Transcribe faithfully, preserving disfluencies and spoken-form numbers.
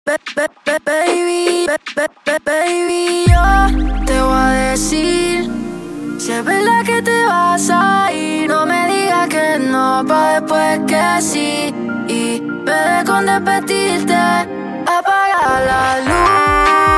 Ba- ba- ba- Baby, ba- ba- ba- baby, yo te voy a decir, si es verdad que te vas a ir, no me digas que no, pa' después que sí. Y me dé con despedirte, apaga la luz.